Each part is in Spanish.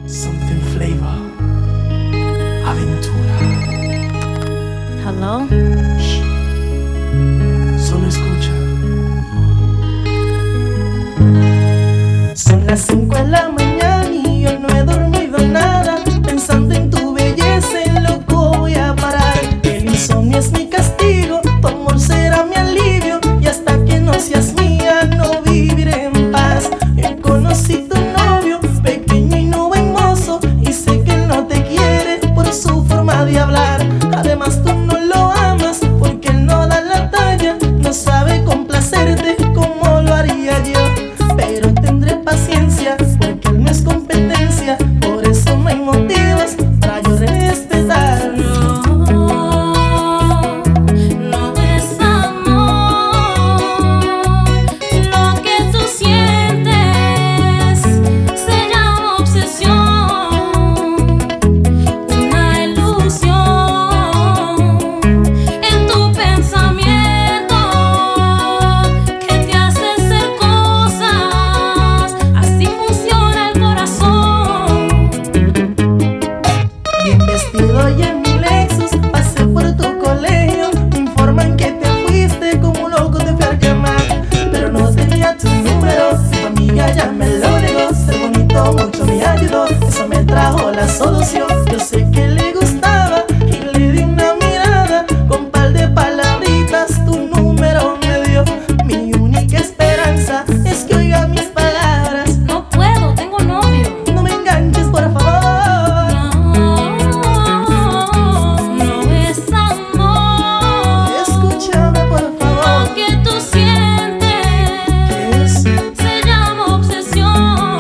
Something flavor. Aventura. Hello. Shh. Solo escucha. Son las 5 de la mañana y yo no he dormido nada. Pensando en tu belleza, en loco voy a parar. El insomnio es mi castigo, tu amor será mi alivio. Y hasta que no seas mía, no viviré en paz. Yo conocí tu novio, pequeño y no buen mozo, y sé que él no te quiere por su forma de hablar. Además tú no lo amas porque él no da la talla. No sabe complacerte como lo haría yo. Pero tendré paciencia porque él no es competencia. Por eso no hay motivos para yo respetar. No es amor. Lo que tú sientes se llama obsesión, una ilusión en tu pensamiento que te hace hacer cosas. Así funciona el corazón. Bien vestido y en mi Lexus pasé por tu colegio. Me informan que te fuiste como un loco, te fui a quemar. Pero no tenía tu número, tu amiga ya me lo negó. Ser bonito mucho me ayudó, eso me trajo la solución. Yo sé que le gustaba y le di una mirada. Con par de palabritas tu número me dio. Mi única esperanza es que oiga mis palabras. No puedo, tengo novio. No me enganches, por favor. No es amor. Escúchame, por favor. Lo que tú sientes ¿Qué es? se llama obsesión,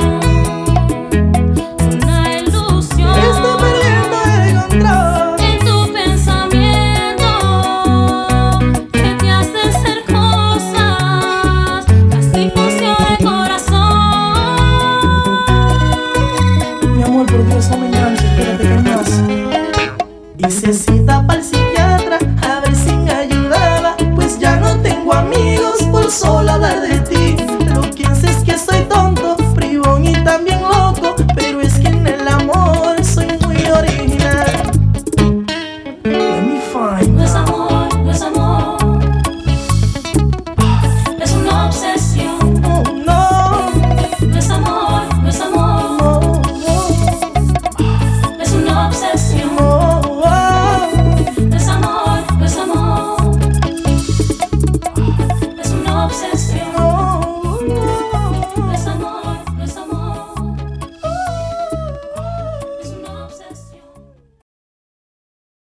una ilusión Está perdiendo el control. en tu pensamiento que te hace hacer cosas. Así funciona el corazón. Mi amor, por Dios, no me enganches, espérate que hay más. Dice así